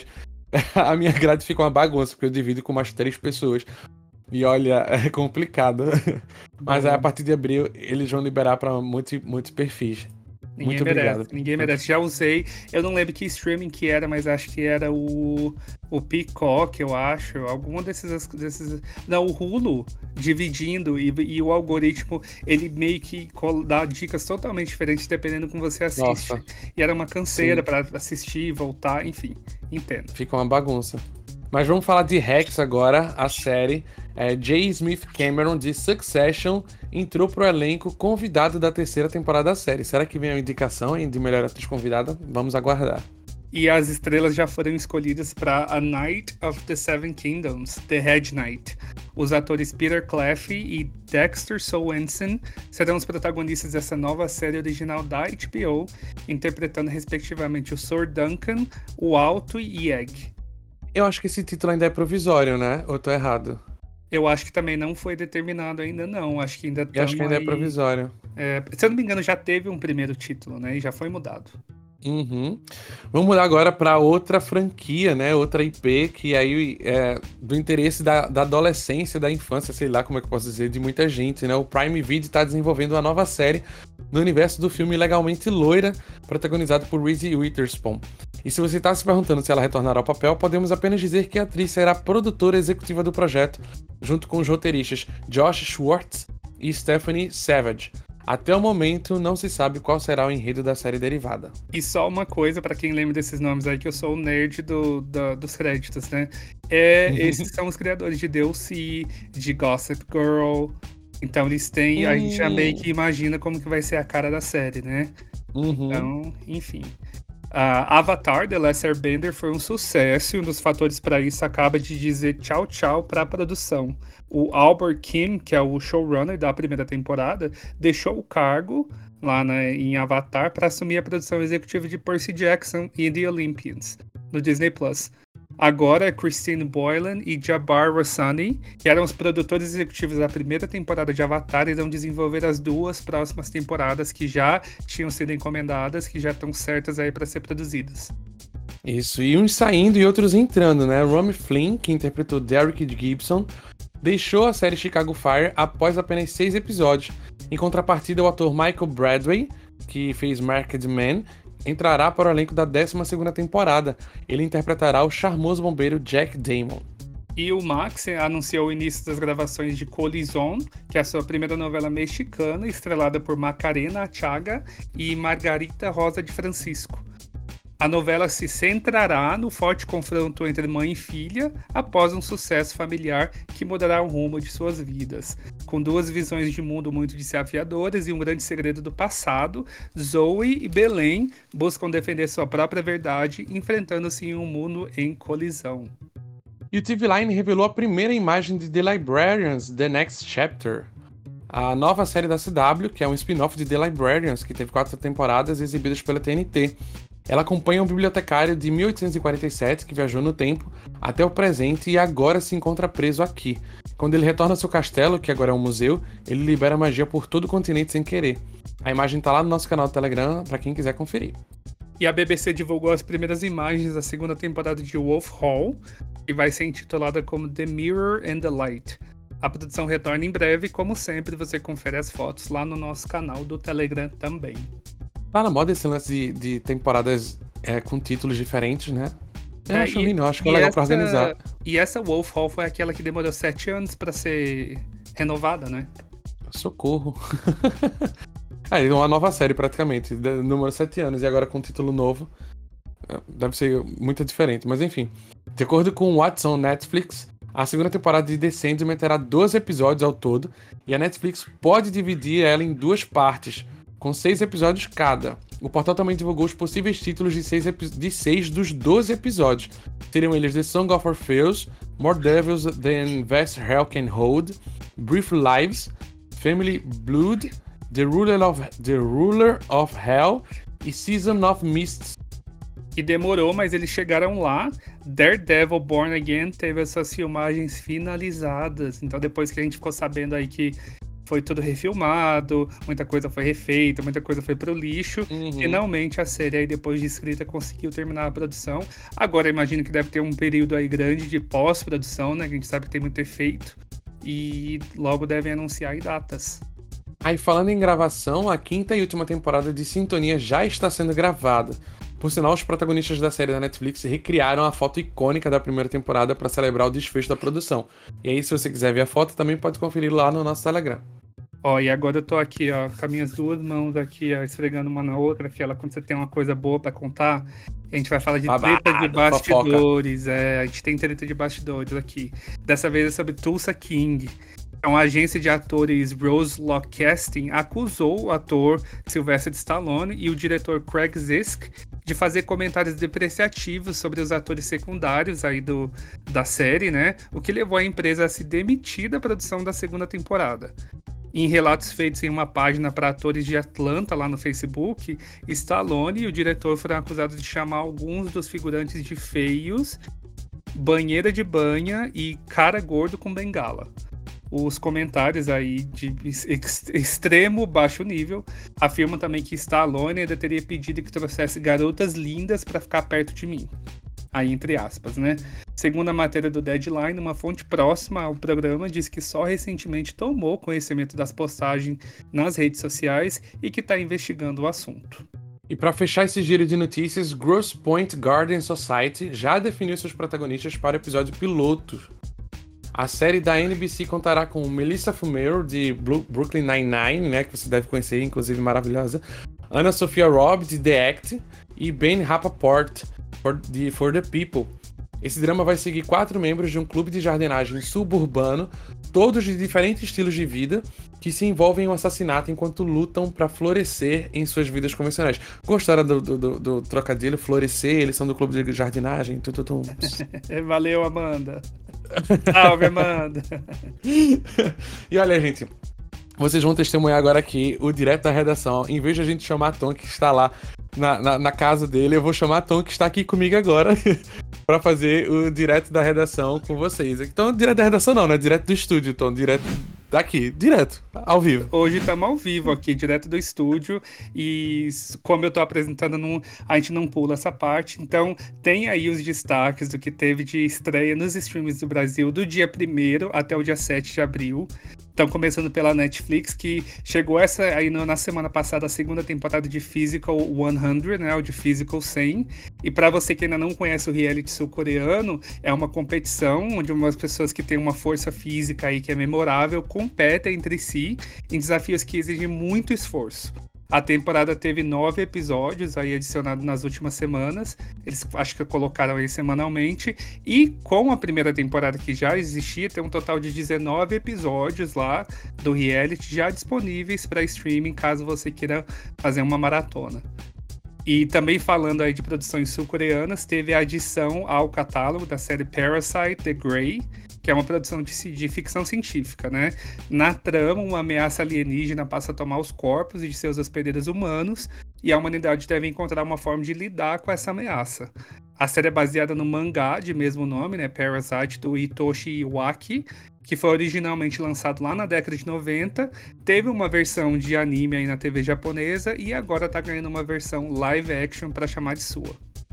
A minha grade fica uma bagunça, porque eu divido com mais três pessoas. E olha, é complicado. Mas aí, a partir de abril, eles vão liberar para muitos, muitos perfis. Ninguém Muito merece, obrigado. ninguém merece. Já usei, eu não lembro que streaming que era, mas acho que era o, o Peacock, eu acho. Algum desses, desses. Não, o Hulu dividindo e, e o algoritmo, ele meio que dá dicas totalmente diferentes dependendo como você assiste. Nossa. E era uma canseira para assistir, voltar, enfim, entendo. Fica uma bagunça. Mas vamos falar de Rex agora, a série. É, J. Smith Cameron, de Succession, entrou pro elenco convidado da terceira temporada da série. Será que vem a indicação hein, de melhor atriz convidada? Vamos aguardar. E as estrelas já foram escolhidas para A Knight of the Seven Kingdoms, The Hedge Knight. Os atores Peter Cleffy e Dexter Sorensen serão os protagonistas dessa nova série original da H B O, interpretando respectivamente o Sir Duncan, o Alto e Egg. Eu acho que esse título ainda é provisório, né? Ou eu tô errado? Eu acho que também não foi determinado ainda, não. Acho que ainda Eu acho que ainda aí... é provisório. É, se eu não me engano, já teve um primeiro título, né? E já foi mudado. Uhum. Vamos mudar agora para outra franquia, né? Outra I P que aí é do interesse da, da adolescência, da infância, sei lá como é que eu posso dizer, de muita gente, né? O Prime Video está desenvolvendo uma nova série no universo do filme Legalmente Loira, protagonizado por Reese Witherspoon. E se você está se perguntando se ela retornará ao papel, podemos apenas dizer que a atriz será produtora executiva do projeto, junto com os roteiristas Josh Schwartz e Stephanie Savage. Até o momento, não se sabe qual será o enredo da série derivada. E só uma coisa, pra quem lembra desses nomes aí, que eu sou o nerd do, do, dos créditos, né? É, esses são os criadores de D L C, de Gossip Girl. Então eles têm... A gente já meio que imagina como que vai ser a cara da série, né? Uhum. Então, enfim... Uh, Avatar, The Last Airbender foi um sucesso e um dos fatores para isso acaba de dizer tchau tchau para a produção. O Albert Kim, que é o showrunner da primeira temporada, deixou o cargo lá na, em Avatar para assumir a produção executiva de Percy Jackson e The Olympians, no Disney Plus. Agora, Christine Boylan e Jabbar Rossani, que eram os produtores executivos da primeira temporada de Avatar, irão desenvolver as duas próximas temporadas que já tinham sido encomendadas, que já estão certas aí para ser produzidas. Isso, e uns saindo e outros entrando, né? Romy Flynn, que interpretou Derek Gibson, deixou a série Chicago Fire após apenas seis episódios. Em contrapartida, o ator Michael Bradway, que fez Marked Man, entrará para o elenco da décima segunda temporada. Ele interpretará o charmoso bombeiro Jack Damon. E o Max anunciou o início das gravações de Colizón, que é a sua primeira novela mexicana, estrelada por Macarena Achaga e Margarita Rosa de Francisco. A novela se centrará no forte confronto entre mãe e filha após um sucesso familiar que mudará o rumo de suas vidas. Com duas visões de mundo muito desafiadoras e um grande segredo do passado, Zoe e Belém buscam defender sua própria verdade, enfrentando-se em um mundo em colisão. E o T V Line revelou a primeira imagem de The Librarians, The Next Chapter. A nova série da C W, que é um spin-off de The Librarians, que teve quatro temporadas exibidas pela T N T. Ela acompanha um bibliotecário de mil oitocentos e quarenta e sete que viajou no tempo até o presente e agora se encontra preso aqui. Quando ele retorna ao seu castelo, que agora é um museu, ele libera magia por todo o continente sem querer. A imagem tá lá no nosso canal do Telegram para quem quiser conferir. E a B B C divulgou as primeiras imagens da segunda temporada de Wolf Hall, que vai ser intitulada como The Mirror and the Light. A produção retorna em breve, como sempre, você confere as fotos lá no nosso canal do Telegram também. Tá na moda esse lance de, de temporadas é, com títulos diferentes, né? Eu É, acho e- lindo, eu acho que é e legal essa- pra organizar. E essa Wolf Hall foi aquela que demorou sete anos pra ser renovada, né? Socorro. É, uma nova série praticamente, de- número sete anos, e agora com um título novo. É, deve ser muito diferente, mas enfim. De acordo com o What's on Netflix, a segunda temporada de The Sandman terá doze episódios ao todo, e a Netflix pode dividir ela em duas partes, com seis episódios cada. O portal também divulgou os possíveis títulos de seis, epi- de seis dos doze episódios. Seriam eles The Song of Orpheus, More Devils Than Vast Hell Can Hold, Brief Lives, Family Blood, The Ruler of, The Ruler of Hell e Season of Mists. E demorou, mas eles chegaram lá. Daredevil Born Again teve as suas filmagens finalizadas. Então, depois que a gente ficou sabendo aí que foi tudo refilmado, muita coisa foi refeita, muita coisa foi pro lixo. Uhum. Finalmente a série aí, depois de escrita, conseguiu terminar a produção. Agora, eu imagino que deve ter um período aí grande de pós-produção, né? Que a gente sabe que tem muito efeito. E logo devem anunciar aí datas. Aí, falando em gravação, a quinta e última temporada de Sintonia já está sendo gravada. Por sinal, os protagonistas da série da Netflix recriaram a foto icônica da primeira temporada para celebrar o desfecho da produção. E aí, se você quiser ver a foto, também pode conferir lá no nosso Telegram. Ó, e agora eu tô aqui, ó, com as minhas duas mãos aqui, ó, esfregando uma na outra, aquela quando você tem uma coisa boa pra contar, a gente vai falar de Babado, treta de bastidores, é, a gente tem treta de bastidores aqui. Dessa vez é sobre Tulsa King. Então, a agência de atores Rose Lock Casting acusou o ator Sylvester Stallone e o diretor Craig Zisk de fazer comentários depreciativos sobre os atores secundários aí do, da série, né? O que levou a empresa a se demitir da produção da segunda temporada. Em relatos feitos em uma página para atores de Atlanta, lá no Facebook, Stallone e o diretor foram acusados de chamar alguns dos figurantes de feios, banheira de banha e cara gordo com bengala. Os comentários aí de ex- extremo baixo nível afirmam também que Stallone ainda teria pedido que trouxesse garotas lindas para ficar perto de mim. Aí, entre aspas, né? Segundo a matéria do Deadline, uma fonte próxima ao programa diz que só recentemente tomou conhecimento das postagens nas redes sociais e que está investigando o assunto. E para fechar esse giro de notícias, Grosse Pointe Garden Society já definiu seus protagonistas para o episódio piloto. A série da N B C contará com Melissa Fumero, de Bru- Brooklyn Nine-Nine, né, que você deve conhecer, inclusive maravilhosa, Anna Sophia Robb, de The Act, e Ben Rappaport, for, de For the People. Esse drama vai seguir quatro membros de um clube de jardinagem suburbano, todos de diferentes estilos de vida, que se envolvem em um assassinato enquanto lutam para florescer em suas vidas convencionais. Gostaram do, do, do, do trocadilho? Florescer, eles são do clube de jardinagem. Tum, tum, tum. Valeu, Amanda. Salve, Amanda. E olha, gente, vocês vão testemunhar agora aqui o direto da redação. Em vez de a gente chamar Tom, que está lá na, na, na casa dele, eu vou chamar Tom, que está aqui comigo agora, para fazer o direto da redação com vocês. Então, direto da redação não, né? Direto do estúdio, Tom. Direto daqui, direto, ao vivo. Hoje estamos ao vivo aqui, direto do estúdio, e como eu estou apresentando, não- a gente não pula essa parte, então tem aí os destaques do que teve de estreia nos streams do Brasil do dia primeiro até o dia sete de abril. Então, começando pela Netflix, que chegou essa aí no- na semana passada a segunda temporada de Physical cem, né, o de Physical cem. E para você que ainda não conhece o reality sul-coreano, é uma competição onde umas pessoas que têm uma força física aí que é memorável competem entre si em desafios que exigem muito esforço. A temporada teve nove episódios aí adicionados nas últimas semanas. Eles acho que colocaram aí semanalmente. E com a primeira temporada que já existia, tem um total de dezenove episódios lá do reality já disponíveis para streaming, caso você queira fazer uma maratona. E também falando aí de produções sul-coreanas, teve a adição ao catálogo da série Parasite The Grey, que é uma produção de, de ficção científica, né? Na trama, uma ameaça alienígena passa a tomar os corpos de seus hospedeiros humanos e a humanidade deve encontrar uma forma de lidar com essa ameaça. A série é baseada no mangá de mesmo nome, né? Parasite, do Hitoshi Iwaki, que foi originalmente lançado lá na década de noventa, teve uma versão de anime aí na T V japonesa e agora tá ganhando uma versão live action para chamar de sua.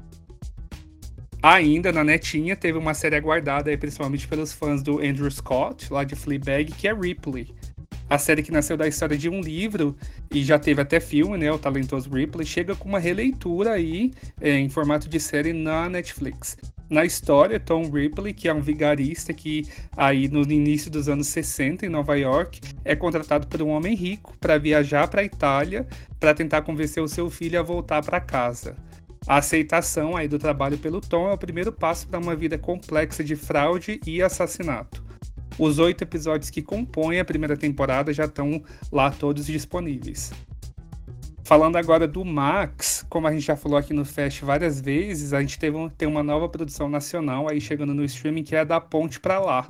Ainda na netinha teve uma série aguardada aí, principalmente pelos fãs do Andrew Scott, lá de Fleabag, que é Ripley. A série que nasceu da história de um livro e já teve até filme, né? O talentoso Ripley chega com uma releitura aí é, em formato de série na Netflix. Na história, Tom Ripley, que é um vigarista que aí no início dos anos sessenta em Nova York, é contratado por um homem rico para viajar para a Itália para tentar convencer o seu filho a voltar para casa. A aceitação aí do trabalho pelo Tom é o primeiro passo para uma vida complexa de fraude e assassinato. Os oito episódios que compõem a primeira temporada já estão lá todos disponíveis. Falando agora do Max, como a gente já falou aqui no Fast várias vezes, a gente teve um, tem uma nova produção nacional aí chegando no streaming que é Da Ponte Pra Lá.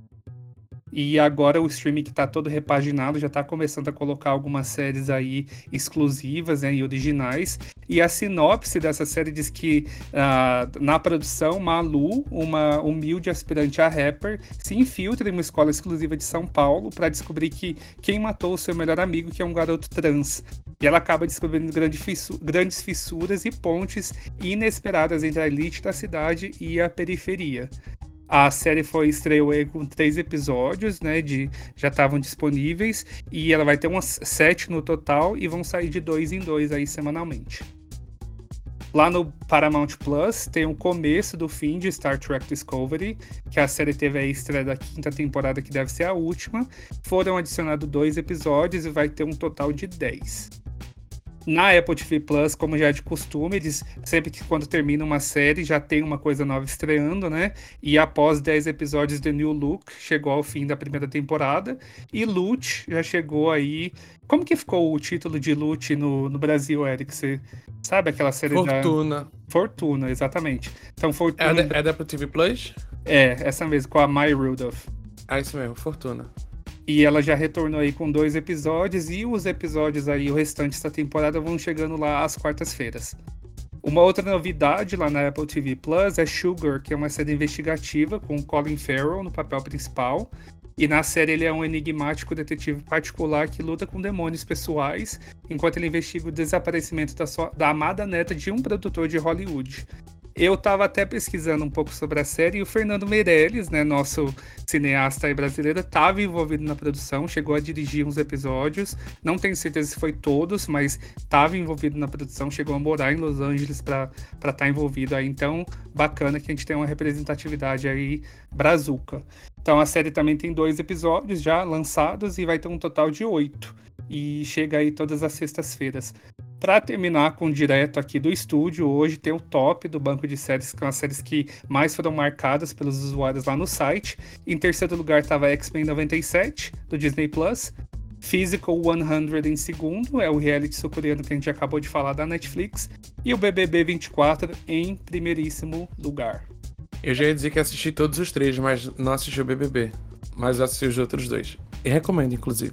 E agora o streaming que está todo repaginado já está começando a colocar algumas séries aí exclusivas, né, e originais. E a sinopse dessa série diz que uh, na produção, Malu, uma humilde aspirante a rapper, se infiltra em uma escola exclusiva de São Paulo para descobrir que quem matou o seu melhor amigo, que é um garoto trans. E ela acaba descobrindo grande fissu- grandes fissuras e pontes inesperadas entre a elite da cidade e a periferia. A série foi estreou com três episódios, né, de, já estavam disponíveis, e ela vai ter umas sete no total e vão sair de dois em dois aí semanalmente. Lá no Paramount Plus tem o começo do fim de Star Trek Discovery, que a série teve a estreia da quinta temporada, que deve ser a última. Foram adicionados dois episódios e vai ter um total de dez. Na Apple T V Plus, como já é de costume, eles sempre que quando termina uma série já tem uma coisa nova estreando, né? E após dez episódios de New Look, chegou ao fim da primeira temporada. E Loot já chegou aí... Como que ficou o título de Loot no, no Brasil, Eric? Você sabe aquela série Fortuna. da... Fortuna, exatamente. Então, Fortuna... É da, é da Apple T V Plus? É, essa mesmo, com a Maya Rudolph. É isso mesmo, Fortuna. E ela já retornou aí com dois episódios, e os episódios aí, o restante da temporada, vão chegando lá às quartas-feiras. Uma outra novidade lá na Apple T V Plus é Sugar, que é uma série investigativa com Colin Farrell no papel principal. E na série ele é um enigmático detetive particular que luta com demônios pessoais, enquanto ele investiga o desaparecimento da, sua, da amada neta de um produtor de Hollywood. Eu estava até pesquisando um pouco sobre a série e o Fernando Meirelles, né, nosso cineasta aí brasileiro, estava envolvido na produção, chegou a dirigir uns episódios, não tenho certeza se foi todos, mas estava envolvido na produção, chegou a morar em Los Angeles para estar tá envolvido aí, então bacana que a gente tem uma representatividade aí brazuca. Então a série também tem dois episódios já lançados e vai ter um total de oito, e chega aí todas as sextas-feiras. Para terminar com direto aqui do estúdio, hoje tem o top do banco de séries, que são as séries que mais foram marcadas pelos usuários lá no site. Em terceiro lugar estava X-Men noventa e sete, do Disney Plus. Physical cem em segundo, é o reality sul-coreano que a gente acabou de falar da Netflix. E o B B B vinte e quatro em primeiríssimo lugar. Eu já ia dizer que assisti todos os três, mas não assisti o B B B. Mas assisti os outros dois. E recomendo, inclusive.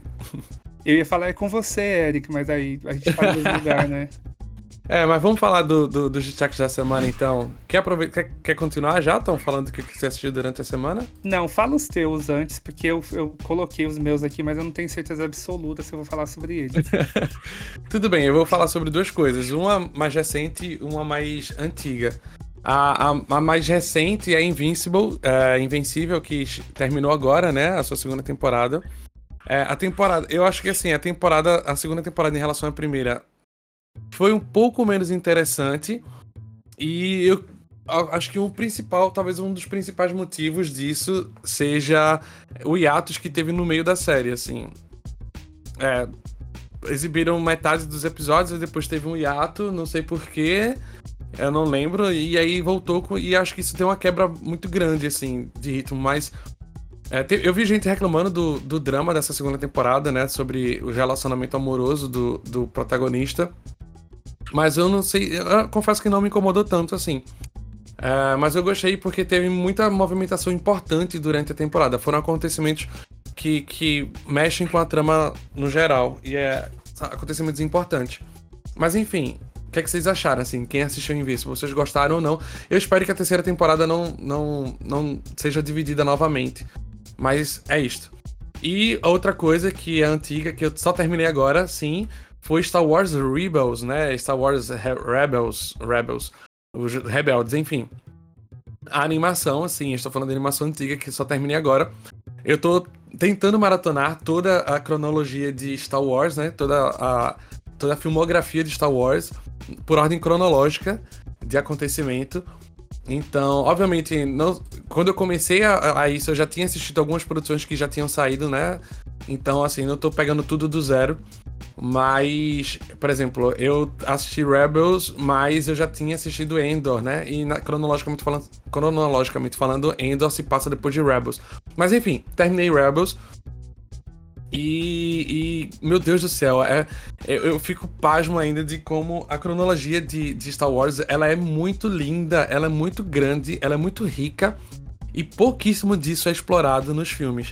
Eu ia falar com você, Eric, mas aí a gente tá no mesmo lugar, né? É, mas vamos falar do, do, dos destaques da semana, então. Quer, aproveitar, quer, quer continuar já? Estão falando do que você assistiu durante a semana? Não, fala os teus antes, porque eu, eu coloquei os meus aqui, mas eu não tenho certeza absoluta se eu vou falar sobre eles. Tudo bem, eu vou falar sobre duas coisas. Uma mais recente e uma mais antiga. A, a, a mais recente é Invincible, é, Invencível, que terminou agora, né? A sua segunda temporada. É, a temporada, eu acho que assim, a temporada, a segunda temporada em relação à primeira foi um pouco menos interessante, e eu acho que o principal, talvez um dos principais motivos disso seja o hiatus que teve no meio da série, assim. É, exibiram metade dos episódios e depois teve um hiato, não sei porquê, eu não lembro, e aí voltou com, e acho que isso tem uma quebra muito grande, assim, de ritmo, mas... É, te, eu vi gente reclamando do, do drama dessa segunda temporada, né? Sobre o relacionamento amoroso do, do protagonista. Mas eu não sei... Eu confesso que não me incomodou tanto, assim. É, mas eu gostei porque teve muita movimentação importante durante a temporada. Foram acontecimentos que, que mexem com a trama no geral. E é acontecimentos importantes. Mas enfim, o que, é que vocês acharam, assim? Quem assistiu em ver, se vocês gostaram ou não. Eu espero que a terceira temporada não, não, não seja dividida novamente. Mas é isto. E outra coisa que é antiga, que eu só terminei agora, sim, foi Star Wars Rebels, né? Star Wars Re- Rebels, Rebels, os Rebeldes, enfim. A animação, assim, estou falando de animação antiga, que só terminei agora. Eu tô tentando maratonar toda a cronologia de Star Wars, né? Toda a, toda a filmografia de Star Wars, por ordem cronológica de acontecimento. Então, obviamente, não, quando eu comecei a, a isso, eu já tinha assistido algumas produções que já tinham saído, né? Então, assim, não tô pegando tudo do zero. Mas, por exemplo, eu assisti Rebels, mas eu já tinha assistido Endor, né? E na, cronologicamente, falando, cronologicamente falando, Endor se passa depois de Rebels. Mas enfim, terminei Rebels. E, e, meu Deus do céu, é, eu, eu fico pasmo ainda de como a cronologia de, de Star Wars, ela é muito linda, ela é muito grande, ela é muito rica, e pouquíssimo disso é explorado nos filmes.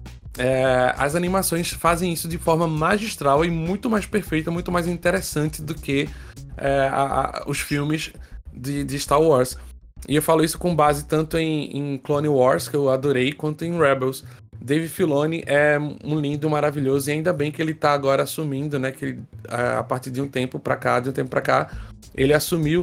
É, as animações fazem isso de forma magistral e muito mais perfeita, muito mais interessante do que é, a, a, os filmes de, de Star Wars. E eu falo isso com base tanto em, em Clone Wars, que eu adorei, quanto em Rebels. Dave Filoni é um lindo, maravilhoso, e ainda bem que ele tá agora assumindo, né, que ele, a partir de um tempo pra cá, de um tempo pra cá, ele assumiu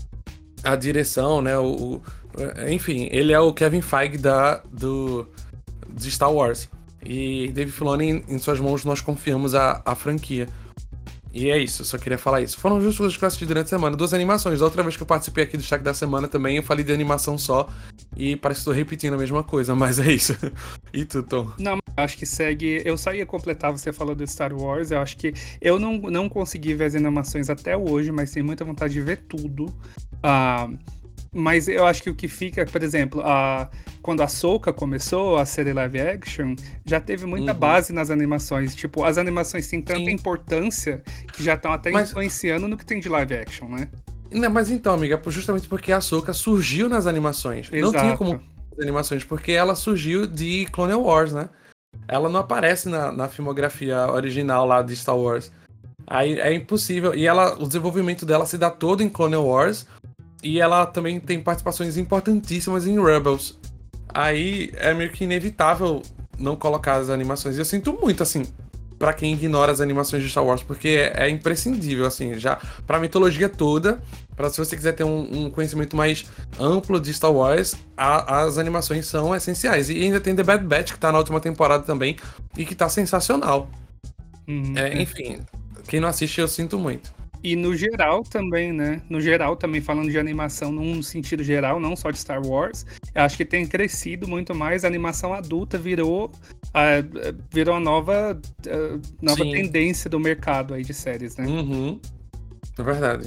a direção, né, o, o enfim, ele é o Kevin Feige da, do, de Star Wars. E Dave Filoni, em suas mãos, nós confiamos a, a franquia. E é isso, eu só queria falar isso. Foram as coisas que eu assisti durante a semana, duas animações. Da outra vez que eu participei aqui do Destaque da Semana também, eu falei de animação só. E parece que estou repetindo a mesma coisa, mas é isso. E tu, Tom? Não, acho que segue. Eu só ia completar, você falou do Star Wars. Eu acho que eu não, não consegui ver as animações até hoje, mas tenho muita vontade de ver tudo. Ah, mas eu acho que o que fica, por exemplo, a, quando a Ahsoka começou a série live action, já teve muita Uhum. base nas animações. Tipo, as animações têm tanta Sim. importância que já estão até Mas- influenciando no que tem de live action, né? Não, mas então, amiga, justamente porque a Ahsoka surgiu nas animações. Não tinha Exato. como as animações, porque ela surgiu de Clone Wars, né? Ela não aparece na, na filmografia original lá de Star Wars. Aí é impossível. E ela, o desenvolvimento dela se dá todo em Clone Wars. E ela também tem participações importantíssimas em Rebels. Aí é meio que inevitável não colocar as animações. E eu sinto muito, assim, pra quem ignora as animações de Star Wars, porque é, é imprescindível, assim, já pra mitologia toda, pra se você quiser ter um, um conhecimento mais amplo de Star Wars, a- as animações são essenciais. E ainda tem The Bad Batch, que tá na última temporada também, e que tá sensacional. Uhum. É, enfim, quem não assiste, eu sinto muito. E no geral também, né? No geral também, falando de animação num sentido geral, não só de Star Wars, eu acho que tem crescido muito mais. A animação adulta virou, uh, virou a nova, uh, nova Sim. tendência do mercado aí de séries, né? Uhum. É verdade.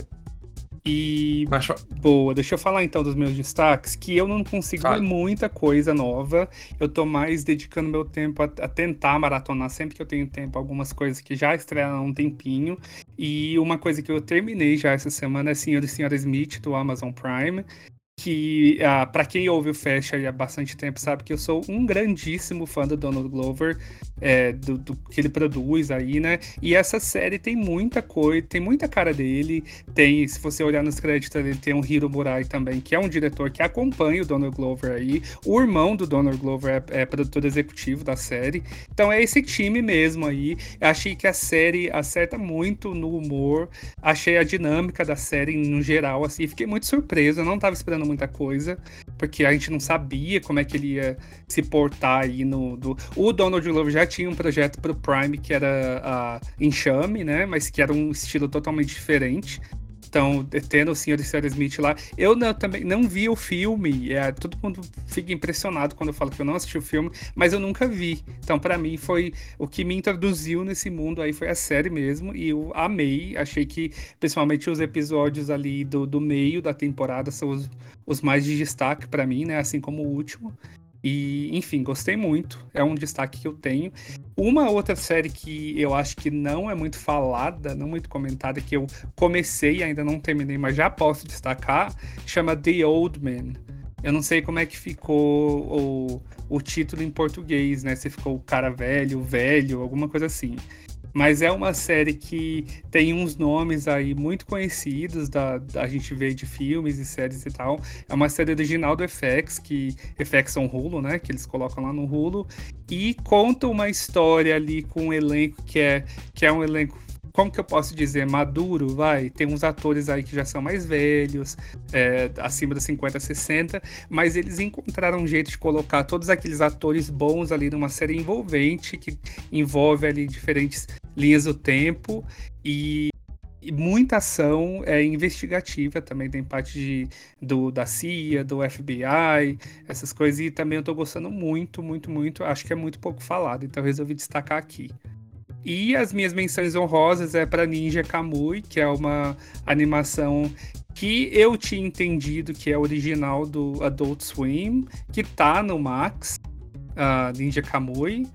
E Mas, boa, deixa eu falar então dos meus destaques, que eu não consigo Fale. ver muita coisa nova. Eu tô mais dedicando meu tempo a, a tentar maratonar sempre que eu tenho tempo algumas coisas que já estrearam há um tempinho. E uma coisa que eu terminei já essa semana é Senhor e Senhora Smith, do Amazon Prime. Que, ah, para quem ouve o Fast há bastante tempo, sabe que eu sou um grandíssimo fã do Donald Glover, é, do, do que ele produz aí, né? E essa série tem muita coisa, tem muita cara dele. Tem, se você olhar nos créditos, ele tem um Hiro Murai também, que é um diretor que acompanha o Donald Glover aí. O irmão do Donald Glover é, é produtor executivo da série. Então é esse time mesmo aí. Eu achei que a série acerta muito no humor. Achei a dinâmica da série no geral, assim. Fiquei muito surpreso. Eu não tava esperando muita coisa, porque a gente não sabia como é que ele ia se portar aí no... Do... O Donald Glover já tinha um projeto pro Prime que era a Enxame, né? Mas que era um estilo totalmente diferente. Então, tendo o Senhor e Senhora Smith lá. Eu não, também não vi o filme. É, todo mundo fica impressionado quando eu falo que eu não assisti o filme, mas eu nunca vi. Então, pra mim, foi o que me introduziu nesse mundo aí foi a série mesmo. E eu amei. Achei que, principalmente, os episódios ali do, do meio da temporada são os, os mais de destaque pra mim, né? Assim como o último. E, enfim, gostei muito. É um destaque que eu tenho. Uma outra série que eu acho que não é muito falada, não muito comentada, que eu comecei e ainda não terminei, mas já posso destacar, chama The Old Man. Eu não sei como é que ficou o, o título em português, né? Se ficou o cara velho, velho, alguma coisa assim. Mas é uma série que tem uns nomes aí muito conhecidos, da, da a gente vê de filmes e séries e tal. É uma série original do F X, que F X são Hulu, né? Que eles colocam lá no Hulu. E conta uma história ali com um elenco que é, que é um elenco, como que eu posso dizer, maduro, vai? Tem uns atores aí que já são mais velhos, é, acima dos cinquenta, sessenta, mas eles encontraram um jeito de colocar todos aqueles atores bons ali numa série envolvente, que envolve ali diferentes linhas do tempo, e, e muita ação é, investigativa, também tem parte de, do, da C I A, do F B I, essas coisas, e também eu tô gostando muito, muito, muito, acho que é muito pouco falado, então eu resolvi destacar aqui. E as minhas menções honrosas é para Ninja Kamui, que é uma animação que eu tinha entendido que é original do Adult Swim, que tá no Max, uh, Ninja Kamui,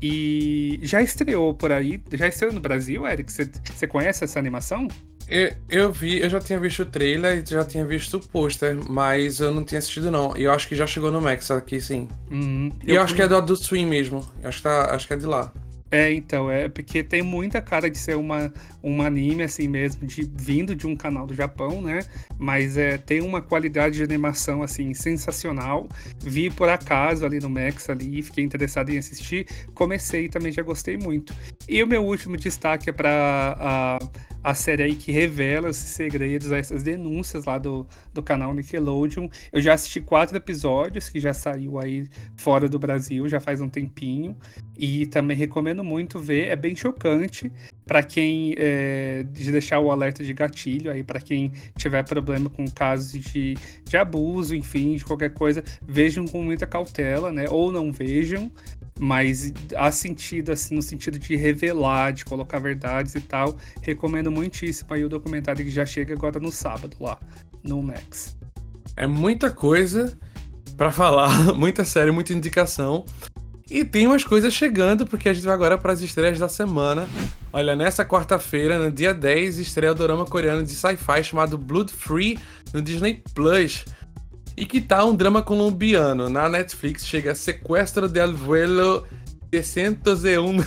e já estreou por aí, já estreou no Brasil, Eric? Você conhece essa animação? Eu, eu vi, eu já tinha visto o trailer e já tinha visto o pôster, mas eu não tinha assistido não. E eu acho que já chegou no Max aqui, sim. Uhum. E eu, eu acho que é do Adult Swim mesmo. Eu acho que, tá, acho que é de lá. É, então, é porque tem muita cara de ser uma, um anime assim mesmo, de, vindo de um canal do Japão, né? Mas é, tem uma qualidade de animação assim sensacional. Vi por acaso ali no Max ali, fiquei interessado em assistir. Comecei e também já gostei muito. E o meu último destaque é para a, a série aí que revela esses segredos, essas denúncias lá do, do canal Nickelodeon. Eu já assisti quatro episódios, que já saiu aí fora do Brasil, já faz um tempinho. E também recomendo muito ver, é bem chocante para quem é, de deixar o alerta de gatilho aí para quem tiver problema com casos de, de abuso, enfim, de qualquer coisa, vejam com muita cautela, né? Ou não vejam, mas há sentido assim no sentido de revelar, de colocar verdades e tal. Recomendo muitíssimo aí o documentário que já chega agora no sábado lá no Max. É muita coisa para falar, muita série, muita indicação. E tem umas coisas chegando, porque a gente vai agora para as estreias da semana. Olha, nessa quarta-feira, no dia dez, estreia o dorama coreano de sci-fi chamado Blood Free no Disney Plus. E que tá um drama colombiano. Na Netflix chega Sequestro del Vuelo seiscentos e um.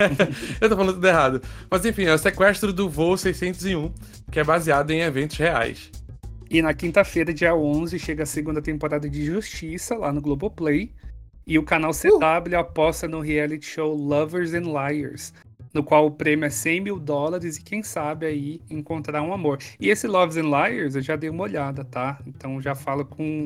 Eu tô falando tudo errado. Mas enfim, é o Sequestro do Voo seiscentos e um, que é baseado em eventos reais. E na quinta-feira, dia onze, chega a segunda temporada de Justiça, lá no Globoplay. E o canal C W uh. aposta no reality show Lovers and Liars, no qual o prêmio é cem mil dólares e quem sabe aí encontrar um amor. E esse Lovers and Liars eu já dei uma olhada, tá? Então já falo com,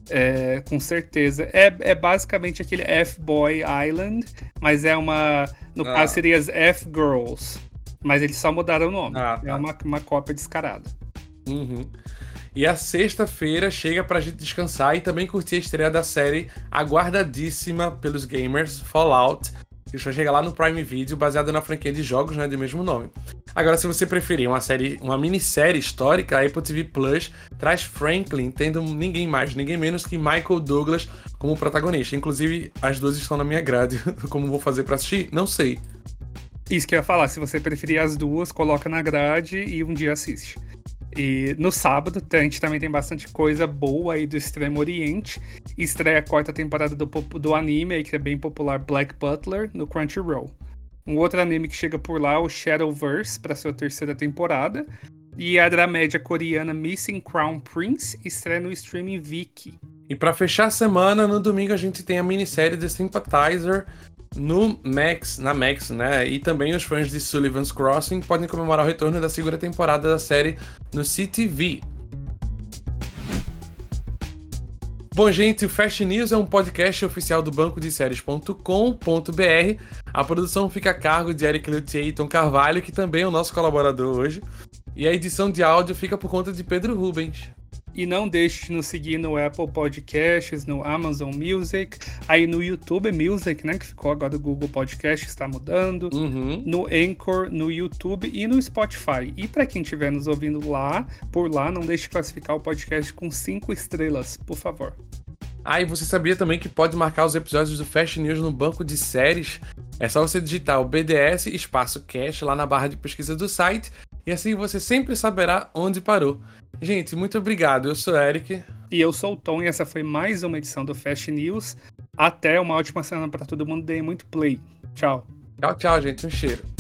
é, com certeza. É, é basicamente aquele F-Boy Island, mas é uma... No ah. caso seria as F-Girls. Mas eles só mudaram o nome. Ah, tá. É uma, uma cópia descarada. Uhum. E a sexta-feira chega pra gente descansar e também curtir a estreia da série aguardadíssima pelos gamers, Fallout, que já chega lá no Prime Video, baseada na franquia de jogos, né, de mesmo nome. Agora, se você preferir uma série, uma minissérie histórica, a Apple T V Plus traz Franklin, tendo ninguém mais, ninguém menos que Michael Douglas como protagonista. Inclusive, as duas estão na minha grade. Como vou fazer pra assistir? Não sei. Isso que eu ia falar, se você preferir as duas, coloca na grade e um dia assiste. E no sábado, a gente também tem bastante coisa boa aí do Extremo Oriente. Estreia a quarta temporada do, do anime, aí, que é bem popular, Black Butler, no Crunchyroll. Um outro anime que chega por lá, o Shadowverse, para sua terceira temporada. E a dramédia coreana Missing Crown Prince estreia no streaming Viki. E para fechar a semana, no domingo a gente tem a minissérie The Sympathizer no Max, na Max, né? E também os fãs de Sullivan's Crossing podem comemorar o retorno da segunda temporada da série no C T V. Bom, gente, o Fast News é um podcast oficial do banco de séries ponto com ponto b r. A produção fica a cargo de Eric Luthier e Tom Carvalho, que também é o nosso colaborador hoje. E a edição de áudio fica por conta de Pedro Rubens. E não deixe de nos seguir no Apple Podcasts, no Amazon Music, aí no YouTube Music, né, que ficou agora o Google Podcast, está mudando, uhum. no Anchor, no YouTube e no Spotify. E para quem estiver nos ouvindo lá, por lá, não deixe de classificar o podcast com cinco estrelas, por favor. Ah, e você sabia também que pode marcar os episódios do Fast News no banco de séries? É só você digitar o B D S espaço cast lá na barra de pesquisa do site e assim você sempre saberá onde parou. Gente, muito obrigado. Eu sou o Eric. E eu sou o Tom e essa foi mais uma edição do Fast News. Até, uma ótima semana para todo mundo. Deem muito play. Tchau. Tchau, tchau, gente. Um cheiro.